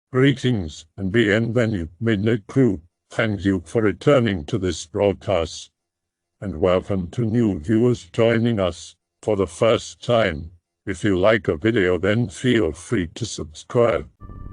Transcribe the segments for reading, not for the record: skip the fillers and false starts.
Greetings and bienvenue, Midnight Crew. Thank you for returning to this broadcast, and welcome to new viewers joining us for the first time. If you like a video, then feel free to subscribe.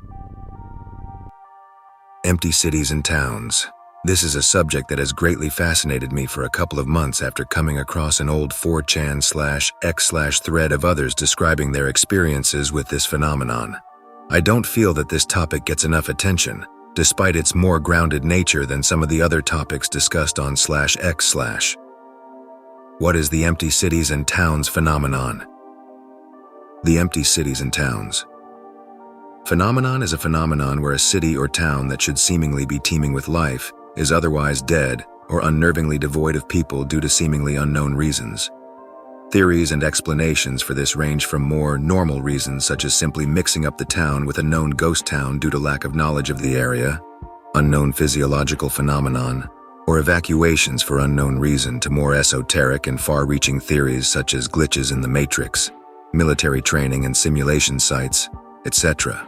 Empty cities and towns. This is a subject that has greatly fascinated me for a couple of months after coming across an old 4chan/X/ thread of others describing their experiences with this phenomenon. I don't feel that this topic gets enough attention, despite its more grounded nature than some of the other topics discussed on /X/. What is the empty cities and towns phenomenon? The empty cities and towns. Phenomenon is a phenomenon where a city or town that should seemingly be teeming with life is otherwise dead or unnervingly devoid of people due to seemingly unknown reasons. Theories and explanations for this range from more normal reasons such as simply mixing up the town with a known ghost town due to lack of knowledge of the area, unknown physiological phenomenon, or evacuations for unknown reason to more esoteric and far-reaching theories such as glitches in the Matrix, military training and simulation sites, etc.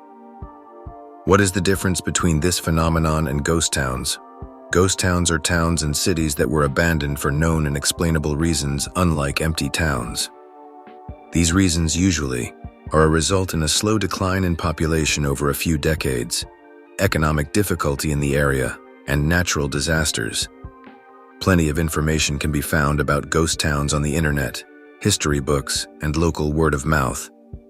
What is the difference between this phenomenon and ghost towns? Ghost towns are towns and cities that were abandoned for known and explainable reasons, unlike empty towns. These reasons usually are a result in a slow decline in population over a few decades, economic difficulty in the area, and natural disasters. Plenty of information can be found about ghost towns on the internet, history books, and local word of mouth.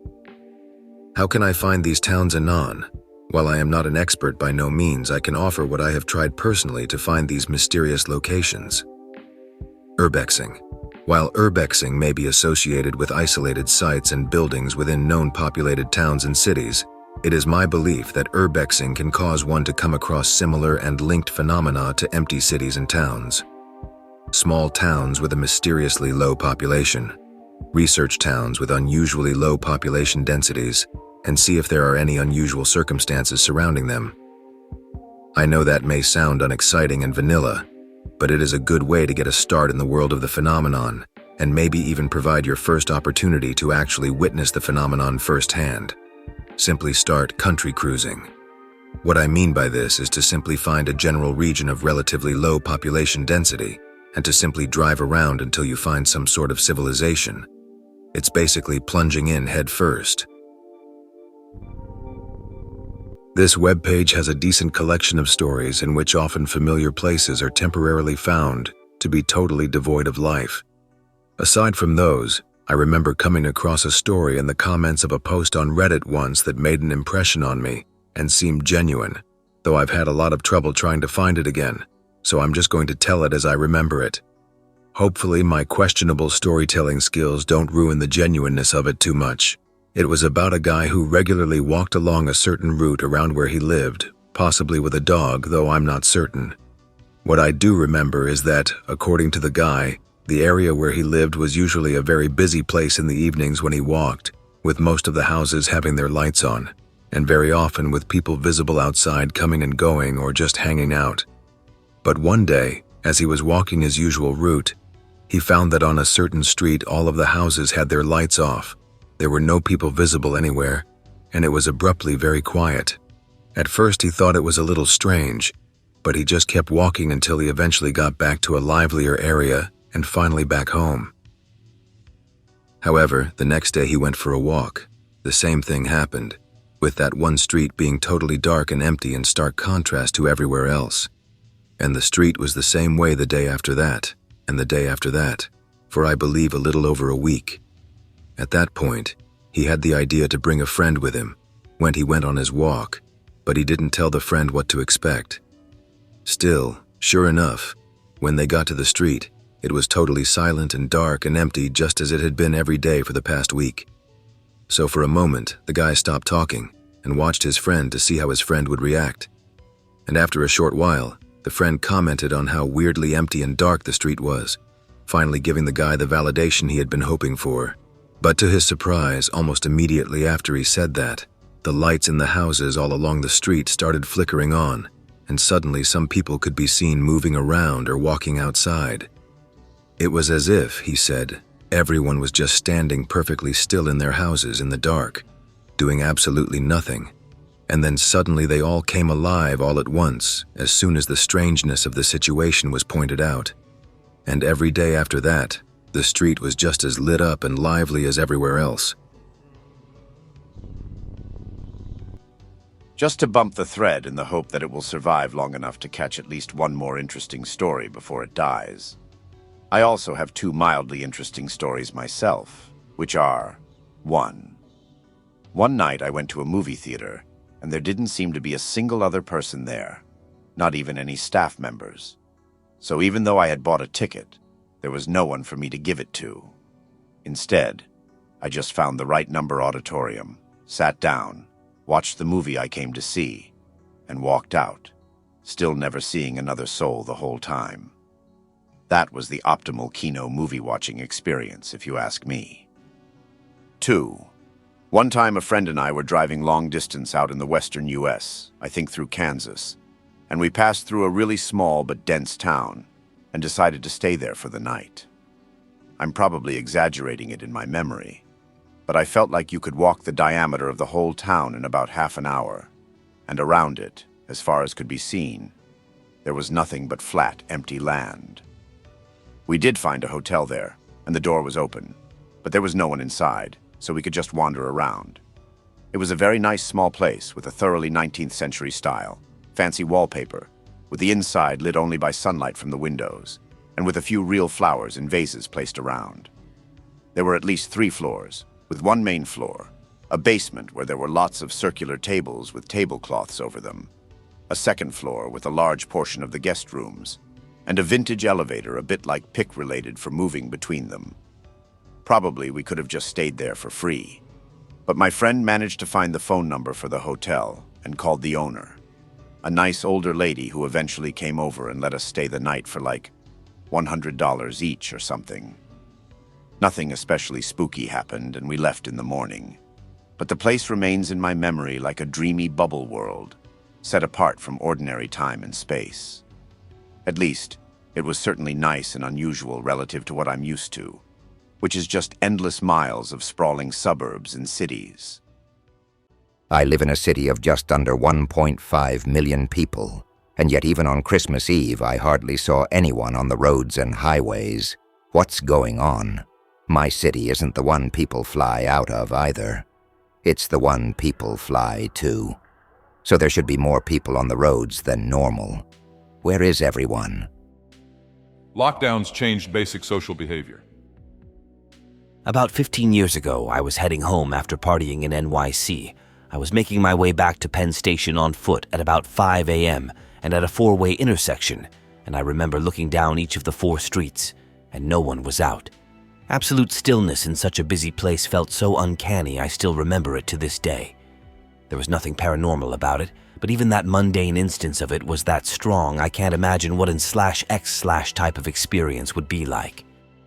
How can I find these towns anon? While I am not an expert by no means, I can offer what I have tried personally to find these mysterious locations. Urbexing. While urbexing may be associated with isolated sites and buildings within known populated towns and cities, it is my belief that urbexing can cause one to come across similar and linked phenomena to empty cities and towns. Small towns with a mysteriously low population. Research towns with unusually low population densities, and see if there are any unusual circumstances surrounding them. I know that may sound unexciting and vanilla, but it is a good way to get a start in the world of the phenomenon, and maybe even provide your first opportunity to actually witness the phenomenon firsthand. Simply start country cruising. What I mean by this is to simply find a general region of relatively low population density, and to simply drive around until you find some sort of civilization. It's basically plunging in head first. This webpage has a decent collection of stories in which often familiar places are temporarily found to be totally devoid of life. Aside from those, I remember coming across a story in the comments of a post on Reddit once that made an impression on me and seemed genuine, though I've had a lot of trouble trying to find it again, so I'm just going to tell it as I remember it. Hopefully my questionable storytelling skills don't ruin the genuineness of it too much. It was about a guy who regularly walked along a certain route around where he lived, possibly with a dog, though I'm not certain. What I do remember is that, according to the guy, the area where he lived was usually a very busy place in the evenings when he walked, with most of the houses having their lights on, and very often with people visible outside coming and going or just hanging out. But one day, as he was walking his usual route, he found that on a certain street all of the houses had their lights off. There were no people visible anywhere, and it was abruptly very quiet. At first he thought it was a little strange, but he just kept walking until he eventually got back to a livelier area and finally back home. However, the next day he went for a walk. The same thing happened, with that one street being totally dark and empty in stark contrast to everywhere else. And the street was the same way the day after that, and the day after that, for I believe a little over a week. At that point, he had the idea to bring a friend with him when he went on his walk, but he didn't tell the friend what to expect. Still, sure enough, when they got to the street, it was totally silent and dark and empty just as it had been every day for the past week. So for a moment, the guy stopped talking and watched his friend to see how his friend would react. And after a short while, the friend commented on how weirdly empty and dark the street was, finally giving the guy the validation he had been hoping for. But to his surprise, almost immediately after he said that, the lights in the houses all along the street started flickering on, and suddenly some people could be seen moving around or walking outside. It was as if, he said, everyone was just standing perfectly still in their houses in the dark, doing absolutely nothing. and then suddenly they all came alive all at once as soon as the strangeness of the situation was pointed out. And every day after that, the street was just as lit up and lively as everywhere else. Just to bump the thread in the hope that it will survive long enough to catch at least one more interesting story before it dies. I also have two mildly interesting stories myself, which are: 1. One night I went to a movie theater, and there didn't seem to be a single other person there, not even any staff members. So even though I had bought a ticket, there was no one for me to give it to. Instead, I just found the right number auditorium, sat down, watched the movie I came to see, and walked out, still never seeing another soul the whole time. That was the optimal Kino movie-watching experience, if you ask me. 2. One time a friend and I were driving long distance out in the western U.S., I think through Kansas, and we passed through a really small but dense town and decided to stay there for the night. I'm probably exaggerating it in my memory, but I felt like you could walk the diameter of the whole town in about half an hour, and around it, as far as could be seen, there was nothing but flat, empty land. We did find a hotel there, and the door was open, but there was no one inside, so we could just wander around. It was a very nice small place with a thoroughly 19th century style, fancy wallpaper, with the inside lit only by sunlight from the windows, and with a few real flowers in vases placed around. There were at least 3 floors, with one main floor, a basement where there were lots of circular tables with tablecloths over them, a second floor with a large portion of the guest rooms, and a vintage elevator a bit like pick-related for moving between them. Probably we could have just stayed there for free, but my friend managed to find the phone number for the hotel and called the owner, a nice older lady who eventually came over and let us stay the night for like $100 each or something. Nothing especially spooky happened, and we left in the morning, but the place remains in my memory like a dreamy bubble world, set apart from ordinary time and space. At least, it was certainly nice and unusual relative to what I'm used to, which is just endless miles of sprawling suburbs and cities. I live in a city of just under 1.5 million people, and yet even on Christmas Eve I hardly saw anyone on the roads and highways. What's going on? My city isn't the one people fly out of either. It's the one people fly to. So there should be more people on the roads than normal. Where is everyone? Lockdowns changed basic social behavior. About 15 years ago, I was heading home after partying in NYC. I was making my way back to Penn Station on foot at about 5 a.m. and at a 4-way intersection, and I remember looking down each of the 4 streets, and no one was out. Absolute stillness in such a busy place felt so uncanny I still remember it to this day. There was nothing paranormal about it, but even that mundane instance of it was that strong I can't imagine what an /x/ type of experience would be like.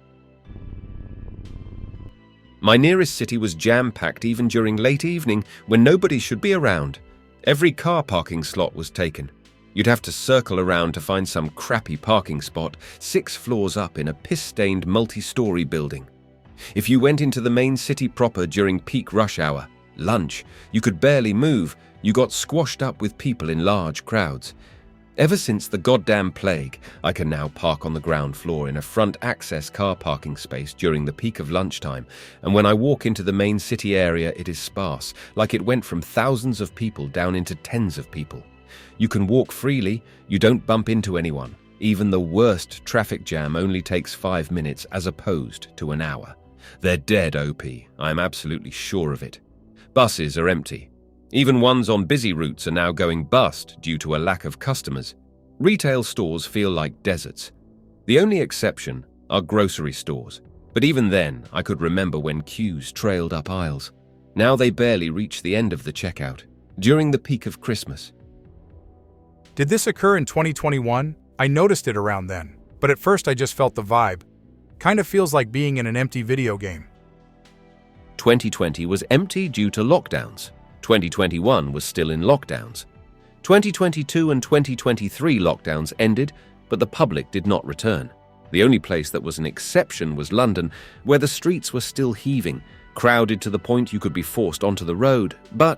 My nearest city was jam-packed even during late evening when nobody should be around. Every car parking slot was taken. You'd have to circle around to find some crappy parking spot 6 floors up in a piss-stained multi-story building. If you went into the main city proper during peak rush hour, lunch, you could barely move. You got squashed up with people in large crowds. Ever since the goddamn plague, I can now park on the ground floor in a front access car parking space during the peak of lunchtime, and when I walk into the main city area it is sparse, like it went from thousands of people down into tens of people. You can walk freely, you don't bump into anyone. Even the worst traffic jam only takes 5 minutes as opposed to an hour. They're dead OP, I'm absolutely sure of it. Buses are empty. Even ones on busy routes are now going bust due to a lack of customers. Retail stores feel like deserts. The only exception are grocery stores, but even then I could remember when queues trailed up aisles. Now they barely reach the end of the checkout, during the peak of Christmas. Did this occur in 2021? I noticed it around then, but at first I just felt the vibe. Kind of feels like being in an empty video game. 2020 was empty due to lockdowns. 2021 was still in lockdowns. 2022 and 2023 lockdowns ended, but the public did not return. The only place that was an exception was London, where the streets were still heaving, crowded to the point you could be forced onto the road. But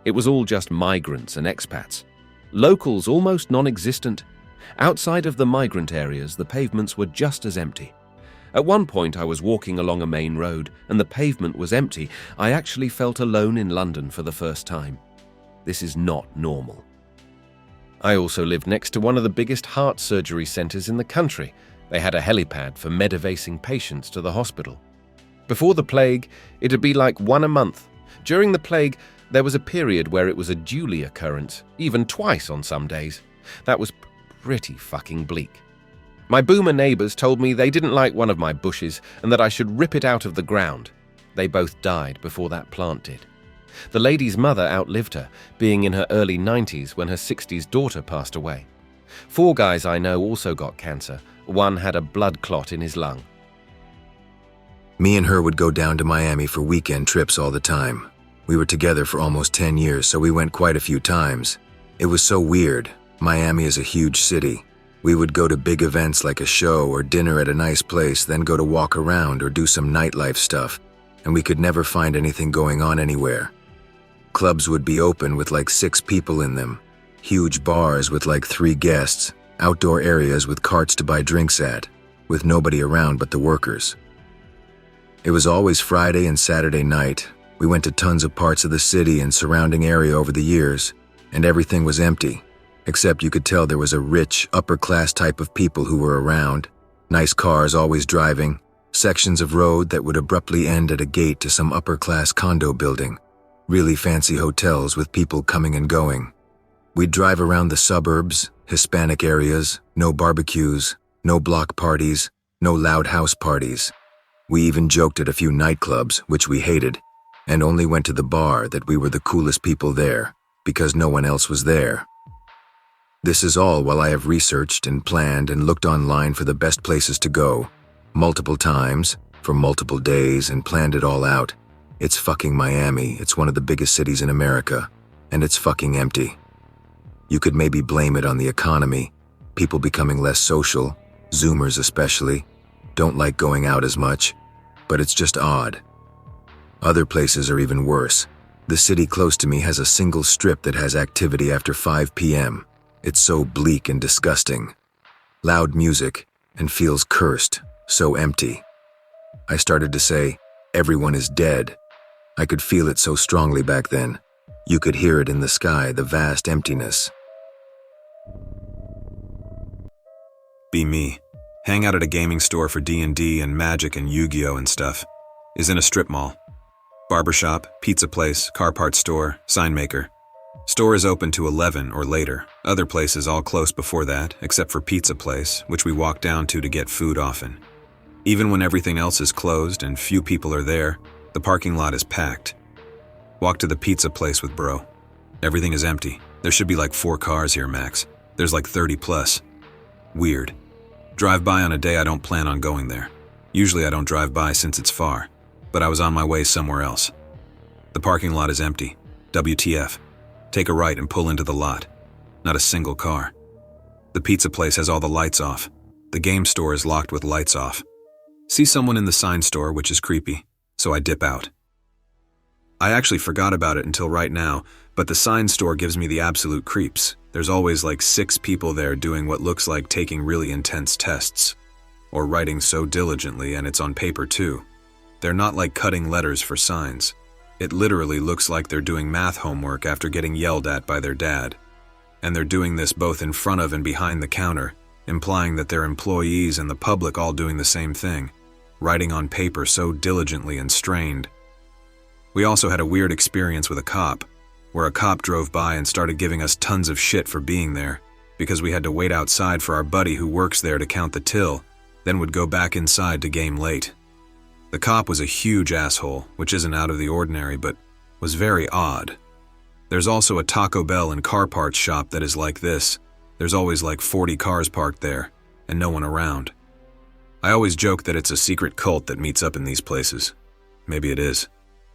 It was all just migrants and expats. Locals almost non-existent. Outside of the migrant areas, the pavements were just as empty. At one point, I was walking along a main road, and the pavement was empty. I actually felt alone in London for the first time. This is not normal. I also lived next to one of the biggest heart surgery centres in the country. They had a helipad for medevacing patients to the hospital. Before the plague, it'd be like one a month. During the plague, there was a period where it was a dually occurrence, even twice on some days. That was pretty fucking bleak. My boomer neighbours told me they didn't like one of my bushes and that I should rip it out of the ground. They both died before that plant did. The lady's mother outlived her, being in her early 90s when her 60s daughter passed away. 4 guys I know also got cancer. One had a blood clot in his lung. Me and her would go down to Miami for weekend trips all the time. We were together for almost 10 years, so we went quite a few times. It was so weird. Miami is a huge city. We would go to big events like a show or dinner at a nice place, then go to walk around or do some nightlife stuff, and we could never find anything going on anywhere. Clubs would be open with like 6 people in them, huge bars with like 3 guests, outdoor areas with carts to buy drinks at, with nobody around but the workers. It was always Friday and Saturday night. We went to tons of parts of the city and surrounding area over the years, and everything was empty, except you could tell there was a rich, upper-class type of people who were around, nice cars always driving, sections of road that would abruptly end at a gate to some upper-class condo building, really fancy hotels with people coming and going. We'd drive around the suburbs, Hispanic areas, no barbecues, no block parties, no loud house parties. We even joked at a few nightclubs, which we hated, and only went to the bar that we were the coolest people there, because no one else was there. This is all while I have researched and planned and looked online for the best places to go, multiple times, for multiple days, and planned it all out. It's fucking Miami. It's one of the biggest cities in America, and it's fucking empty. You could maybe blame it on the economy, people becoming less social, Zoomers especially, don't like going out as much, but it's just odd. Other places are even worse. The city close to me has a single strip that has activity after 5 p.m. It's so bleak and disgusting. Loud music, and feels cursed, so empty. I started to say, everyone is dead. I could feel it so strongly back then. You could hear it in the sky, the vast emptiness. Be me. Hang out at a gaming store for D&D and Magic and Yu-Gi-Oh! And stuff. Is in a strip mall. Barbershop, pizza place, car parts store, sign maker. Store is open to 11 or later. Other places all close before that, except for pizza place, which we walk down to get food often. Even when everything else is closed and few people are there, the parking lot is packed. Walk to the pizza place with bro. Everything is empty. There should be like 4 cars here max. There's like 30 plus. Weird. Drive by on a day I don't plan on going there. Usually I don't drive by since it's far, but I was on my way somewhere else. The parking lot is empty. WTF. Take a right and pull into the lot. Not a single car. The pizza place has all the lights off. The game store is locked with lights off. See someone in the sign store, which is creepy, so I dip out. I actually forgot about it until right now, but the sign store gives me the absolute creeps. There's always like 6 people there doing what looks like taking really intense tests. Or writing so diligently, and it's on paper too. They're not like cutting letters for signs. It literally looks like they're doing math homework after getting yelled at by their dad. And they're doing this both in front of and behind the counter, implying that they're employees and the public all doing the same thing, writing on paper so diligently and strained. We also had a weird experience with a cop, where a cop drove by and started giving us tons of shit for being there, because we had to wait outside for our buddy who works there to count the till, then would go back inside to game late. The cop was a huge asshole, which isn't out of the ordinary, but was very odd. There's also a Taco Bell and car parts shop that is like this. There's always like 40 cars parked there, and no one around. I always joke that it's a secret cult that meets up in these places. Maybe it is.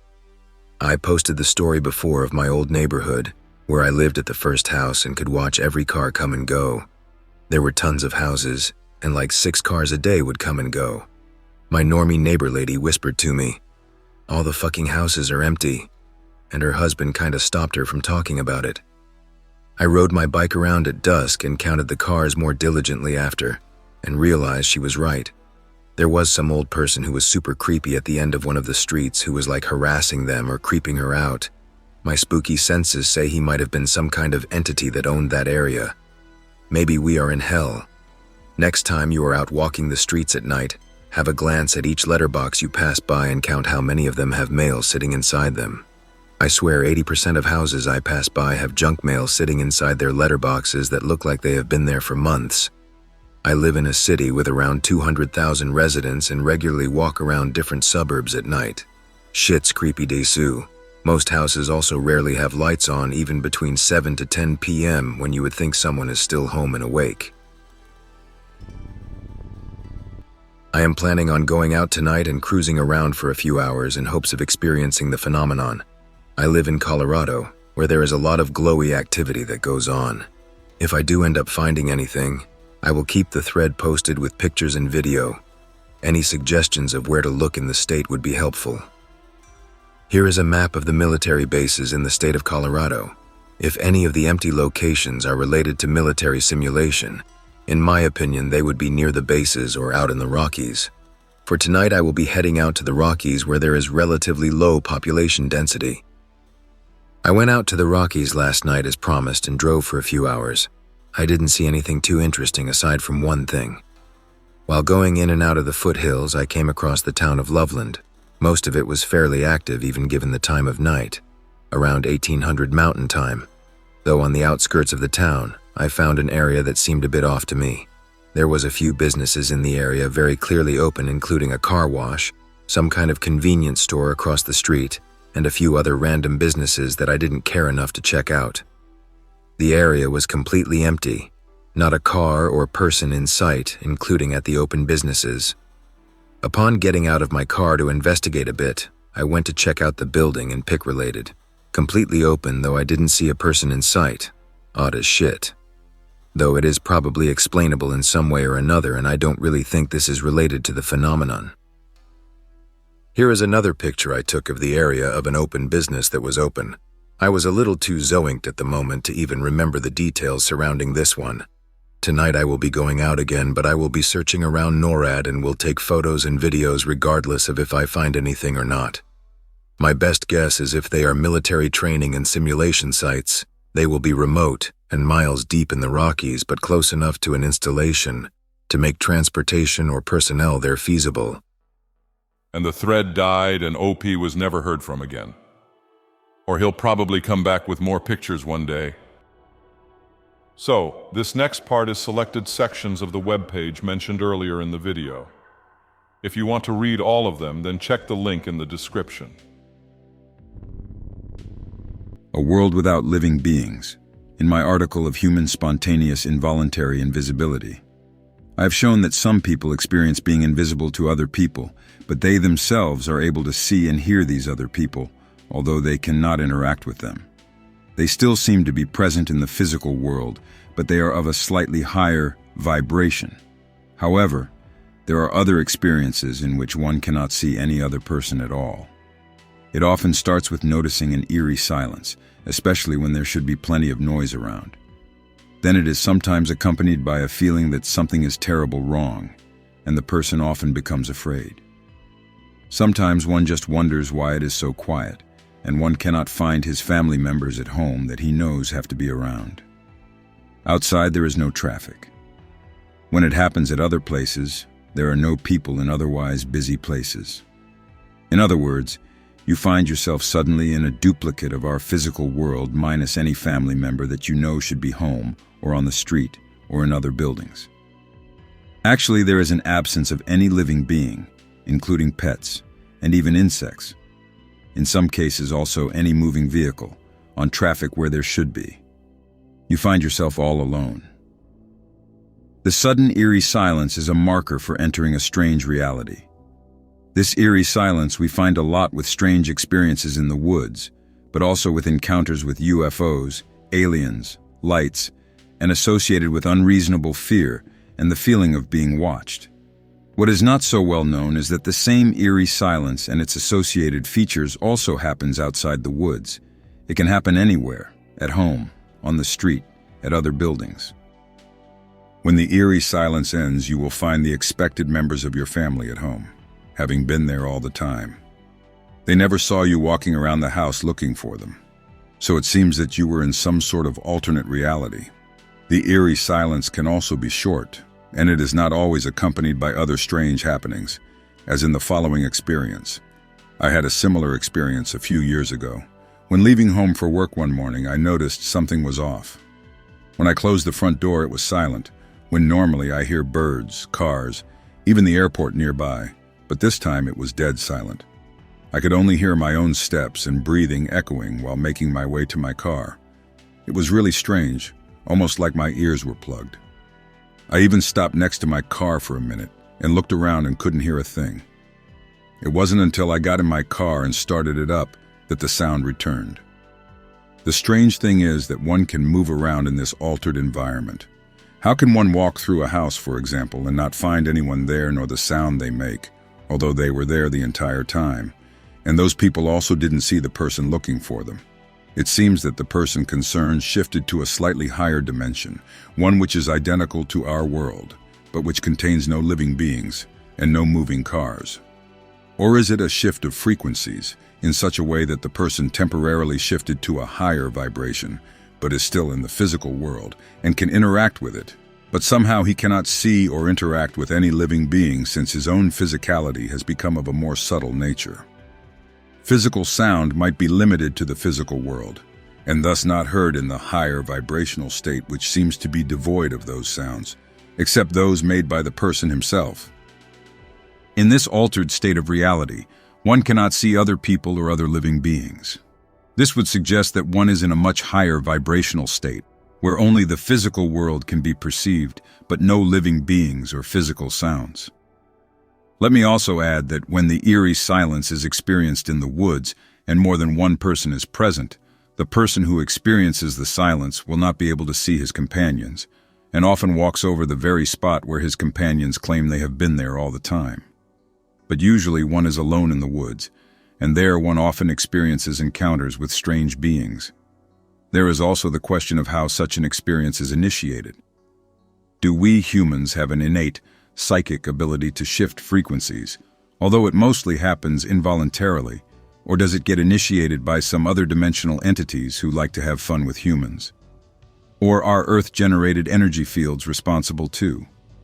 I posted the story before of my old neighborhood, where I lived at the first house and could watch every car come and go. There were tons of houses, and like 6 cars a day would come and go. My normie neighbor lady whispered to me, "All the fucking houses are empty." and her husband kinda stopped her from talking about it. I rode my bike around at dusk and counted the cars more diligently after, and realized she was right. There was some old person who was super creepy at the end of one of the streets who was like harassing them or creeping her out. My spooky senses say he might have been some kind of entity that owned that area. Maybe we are in hell. Next time you are out walking the streets at night, have a glance at each letterbox you pass by and count how many of them have mail sitting inside them. I swear 80% of houses I pass by have junk mail sitting inside their letterboxes that look like they have been there for months. I live in a city with around 200,000 residents and regularly walk around different suburbs at night. Shit's creepy desu. Most houses also rarely have lights on even between 7 to 10 p.m. when you would think someone is still home and awake. I am planning on going out tonight and cruising around for a few hours in hopes of experiencing the phenomenon. I live in Colorado, where there is a lot of glowy activity that goes on. If I do end up finding anything, I will keep the thread posted with pictures and video. Any suggestions of where to look in the state would be helpful. Here is a map of the military bases in the state of Colorado. If any of the empty locations are related to military simulation, in my opinion, they would be near the bases or out in the Rockies. For tonight, I will be heading out to the Rockies where there is relatively low population density. I went out to the Rockies last night as promised and drove for a few hours. I didn't see anything too interesting aside from one thing. While going in and out of the foothills, I came across the town of Loveland. Most of it was fairly active even given the time of night, around 1800 Mountain Time. Though on the outskirts of the town, I found an area that seemed a bit off to me. There was a few businesses in the area very clearly open, including a car wash, some kind of convenience store across the street, and a few other random businesses that I didn't care enough to check out. The area was completely empty, not a car or person in sight, including at the open businesses. Upon getting out of my car to investigate a bit, I went to check out the building and pick related. Completely open, though I didn't see a person in sight. Odd as shit. Though it is probably explainable in some way or another, and I don't really think this is related to the phenomenon. Here is another picture I took of the area of an open business that was open. I was a little too zoinked at the moment to even remember the details surrounding this one. Tonight I will be going out again, but I will be searching around NORAD and will take photos and videos regardless of if I find anything or not. My best guess is if they are military training and simulation sites, they will be remote and miles deep in the Rockies but close enough to an installation to make transportation or personnel there feasible. And the thread died and OP was never heard from again. Or he'll probably come back with more pictures one day. So, this next part is selected sections of the webpage mentioned earlier in the video. If you want to read all of them, then check the link in the description. A world without living beings. In my article of Human Spontaneous Involuntary Invisibility, I have shown that some people experience being invisible to other people, but they themselves are able to see and hear these other people, although they cannot interact with them. They still seem to be present in the physical world, but they are of a slightly higher vibration. However, there are other experiences in which one cannot see any other person at all. It often starts with noticing an eerie silence, especially when there should be plenty of noise around. Then it is sometimes accompanied by a feeling that something is terrible wrong, and the person often becomes afraid. Sometimes one just wonders why it is so quiet, and one cannot find his family members at home that he knows have to be around. Outside there is no traffic. When it happens at other places, there are no people in otherwise busy places. In other words, you find yourself suddenly in a duplicate of our physical world minus any family member that you know should be home or on the street or in other buildings. Actually, there is an absence of any living being, including pets and even insects. In some cases also any moving vehicle, on traffic where there should be. You find yourself all alone. The sudden eerie silence is a marker for entering a strange reality. This eerie silence we find a lot with strange experiences in the woods, but also with encounters with UFOs, aliens, lights, and associated with unreasonable fear and the feeling of being watched. What is not so well known is that the same eerie silence and its associated features also happens outside the woods. It can happen anywhere, at home, on the street, at other buildings. When the eerie silence ends, you will find the expected members of your family at home, having been there all the time. They never saw you walking around the house looking for them, so it seems that you were in some sort of alternate reality. The eerie silence can also be short, and it is not always accompanied by other strange happenings, as in the following experience. I had a similar experience a few years ago. When leaving home for work one morning, I noticed something was off. When I closed the front door, it was silent, when normally I hear birds, cars, even the airport nearby, but this time it was dead silent. I could only hear my own steps and breathing echoing while making my way to my car. It was really strange, almost like my ears were plugged. I even stopped next to my car for a minute and looked around and couldn't hear a thing. It wasn't until I got in my car and started it up that the sound returned. The strange thing is that one can move around in this altered environment. How can one walk through a house, for example, and not find anyone there nor the sound they make, although they were there the entire time? And those people also didn't see the person looking for them. It seems that the person concerned shifted to a slightly higher dimension, one which is identical to our world, but which contains no living beings and no moving cars. Or is it a shift of frequencies in such a way that the person temporarily shifted to a higher vibration, but is still in the physical world and can interact with it, but somehow he cannot see or interact with any living being since his own physicality has become of a more subtle nature? Physical sound might be limited to the physical world, and thus not heard in the higher vibrational state which seems to be devoid of those sounds, except those made by the person himself. In this altered state of reality, one cannot see other people or other living beings. This would suggest that one is in a much higher vibrational state, where only the physical world can be perceived, but no living beings or physical sounds. Let me also add that when the eerie silence is experienced in the woods and more than one person is present, the person who experiences the silence will not be able to see his companions, and often walks over the very spot where his companions claim they have been there all the time. But usually one is alone in the woods, and there one often experiences encounters with strange beings. There is also the question of how such an experience is initiated. Do we humans have an innate psychic ability to shift frequencies, although it mostly happens involuntarily, or does it get initiated by some other dimensional entities who like to have fun with humans? Or are Earth-generated energy fields responsible too?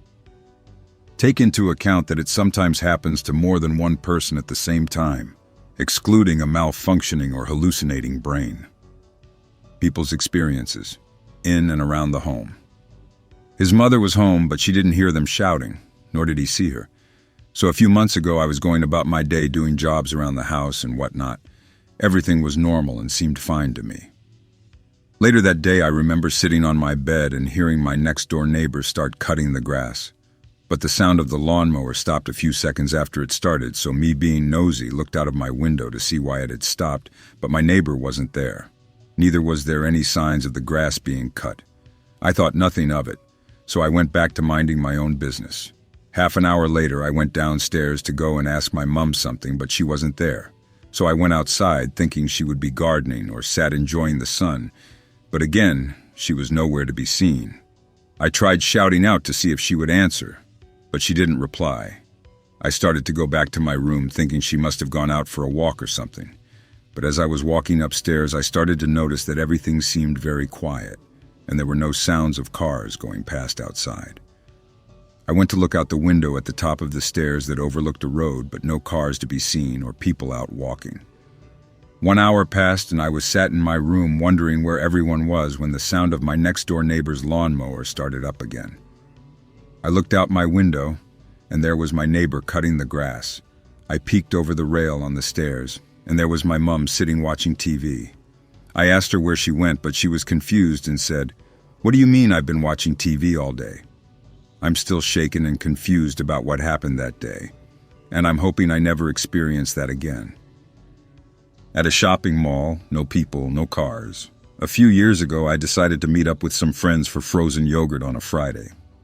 Take into account that it sometimes happens to more than one person at the same time, excluding a malfunctioning or hallucinating brain. People's experiences, in and around the home. His mother was home, but she didn't hear them shouting, nor did he see her. So a few months ago, I was going about my day doing jobs around the house and whatnot. Everything was normal and seemed fine to me. Later that day, I remember sitting on my bed and hearing my next-door neighbor start cutting the grass. But the sound of the lawnmower stopped a few seconds after it started, so me being nosy looked out of my window to see why it had stopped, but my neighbor wasn't there. Neither was there any signs of the grass being cut. I thought nothing of it, so I went back to minding my own business. Half an hour later, I went downstairs to go and ask my mum something, but she wasn't there. So I went outside thinking she would be gardening or sat enjoying the sun, but again, she was nowhere to be seen. I tried shouting out to see if she would answer, but she didn't reply. I started to go back to my room thinking she must have gone out for a walk or something. But as I was walking upstairs, I started to notice that everything seemed very quiet, and there were no sounds of cars going past outside. I went to look out the window at the top of the stairs that overlooked a road, but no cars to be seen or people out walking. 1 hour passed and I was sat in my room wondering where everyone was when the sound of my next-door neighbor's lawnmower started up again. I looked out my window, and there was my neighbor cutting the grass. I peeked over the rail on the stairs, and there was my mum sitting watching TV. I asked her where she went, but she was confused and said, "What do you mean I've been watching TV all day?" I'm still shaken and confused about what happened that day, and I'm hoping I never experience that again. At a shopping mall, no people, no cars. A few years ago, I decided to meet up with some friends for frozen yogurt on a Friday.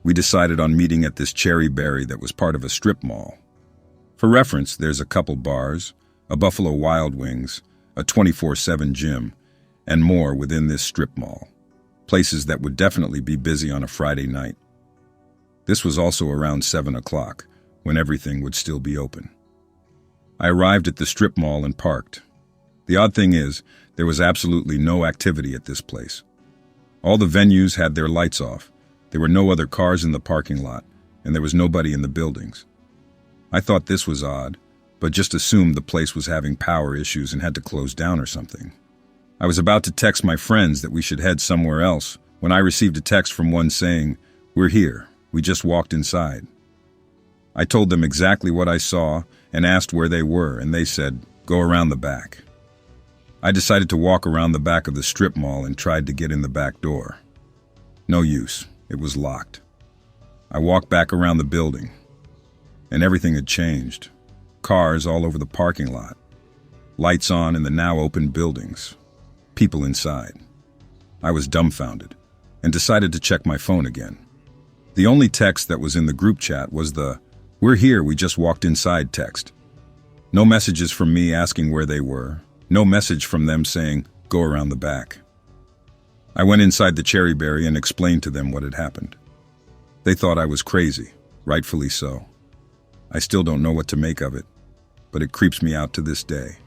we decided on meeting at this Cherry Berry that was part of a strip mall. For reference, there's a couple bars, a Buffalo Wild Wings, a 24/7 gym, and more within this strip mall. Places that would definitely be busy on a Friday night. This was also around 7 o'clock, when everything would still be open. I arrived at the strip mall and parked. The odd thing is, there was absolutely no activity at this place. All the venues had their lights off. There were no other cars in the parking lot, and there was nobody in the buildings. I thought this was odd, but just assumed the place was having power issues and had to close down or something. I was about to text my friends that we should head somewhere else when I received a text from one saying, "We're here. We just walked inside." I told them exactly what I saw and asked where they were, and they said, "Go around the back." I decided to walk around the back of the strip mall and tried to get in the back door. No use. It was locked. I walked back around the building, and everything had changed. Cars all over the parking lot. Lights on in the now open buildings. People inside. I was dumbfounded and decided to check my phone again. The only text that was in the group chat was the "We're here, we just walked inside" text. No messages from me asking where they were. No message from them saying, "Go around the back." I went inside the Cherry Berry and explained to them what had happened. They thought I was crazy, rightfully so. I still don't know what to make of it, but it creeps me out to this day.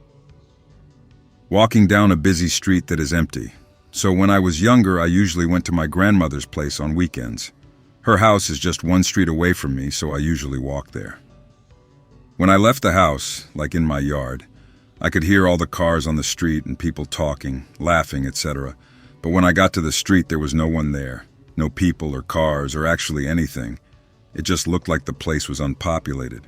Walking down a busy street that is empty. So when I was younger, I usually went to my grandmother's place on weekends. Her house is just one street away from me, so I usually walk there. When I left the house, like in my yard, I could hear all the cars on the street and people talking, laughing, etc. But when I got to the street, there was no one there. No people or cars or actually anything. It just looked like the place was unpopulated.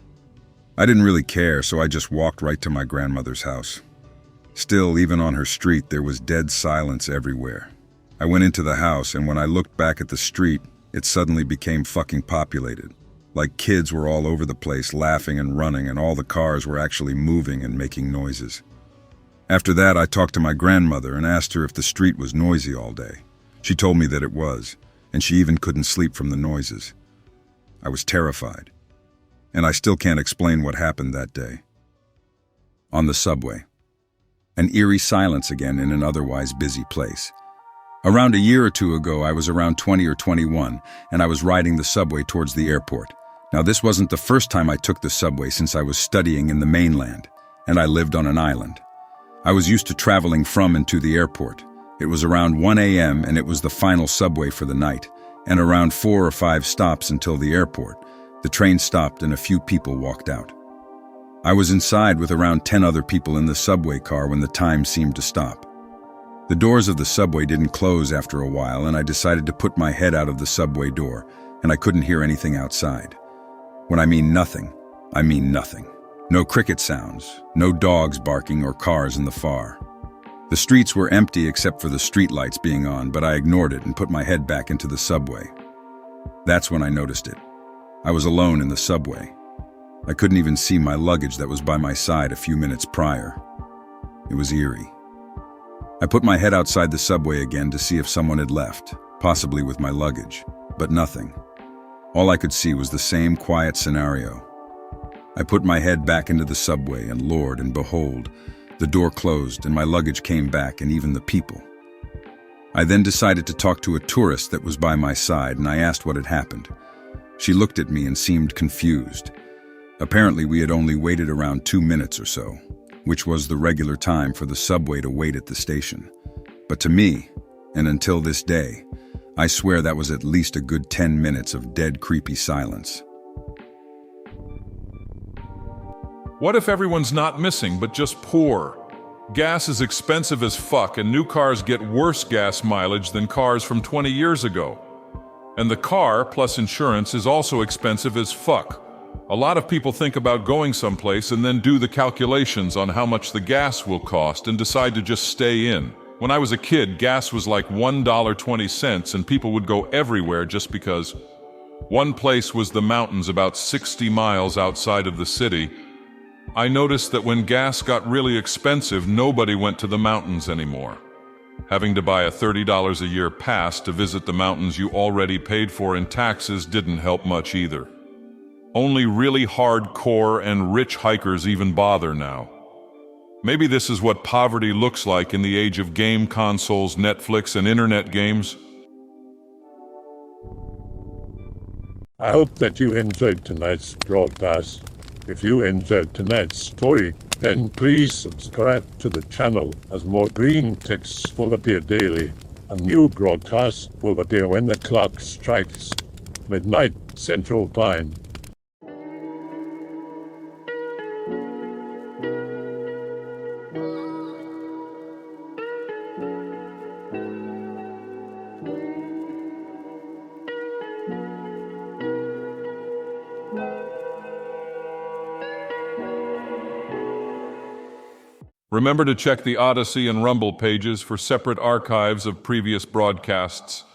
I didn't really care, so I just walked right to my grandmother's house. Still, even on her street, there was dead silence everywhere. I went into the house, and when I looked back at the street, it suddenly became fucking populated. Like kids were all over the place laughing and running, and all the cars were actually moving and making noises. After that, I talked to my grandmother and asked her if the street was noisy all day. She told me that it was, and she even couldn't sleep from the noises. I was terrified, and I still can't explain what happened that day. On the subway. An eerie silence again in an otherwise busy place. Around a year or two ago, I was around 20 or 21, and I was riding the subway towards the airport. Now, this wasn't the first time I took the subway since I was studying in the mainland, and I lived on an island. I was used to traveling from and to the airport. It was around 1 a.m., and it was the final subway for the night, and around 4 or 5 stops until the airport. The train stopped and a few people walked out. I was inside with around 10 other people in the subway car when the time seemed to stop. The doors of the subway didn't close after a while, and I decided to put my head out of the subway door, and I couldn't hear anything outside. When I mean nothing, I mean nothing. No cricket sounds, no dogs barking or cars in the far. The streets were empty except for the streetlights being on, but I ignored it and put my head back into the subway. That's when I noticed it. I was alone in the subway. I couldn't even see my luggage that was by my side a few minutes prior. It was eerie. I put my head outside the subway again to see if someone had left, possibly with my luggage, but nothing. All I could see was the same quiet scenario. I put my head back into the subway, and Lord and behold, the door closed and my luggage came back, and even the people. I then decided to talk to a tourist that was by my side, and I asked what had happened. She looked at me and seemed confused. Apparently, we had only waited around 2 minutes or so, which was the regular time for the subway to wait at the station. But to me, and until this day, I swear that was at least a good 10 minutes of dead, creepy silence. What if everyone's not missing, but just poor? Gas is expensive as fuck, and new cars get worse gas mileage than cars from 20 years ago. And the car, plus insurance, is also expensive as fuck. A lot of people think about going someplace and then do the calculations on how much the gas will cost and decide to just stay in. When I was a kid, gas was like $1.20, and people would go everywhere just because. One place was the mountains about 60 miles outside of the city. I noticed that when gas got really expensive, nobody went to the mountains anymore. Having to buy a $30 a year pass to visit the mountains you already paid for in taxes didn't help much either. Only really hardcore and rich hikers even bother now. Maybe this is what poverty looks like in the age of game consoles, Netflix, and internet games. I hope that you enjoyed tonight's broadcast. If you enjoyed tonight's story, then please subscribe to the channel as more green texts will appear daily. A new broadcast will appear when the clock strikes midnight Central Time. Remember to check the Odyssey and Rumble pages for separate archives of previous broadcasts.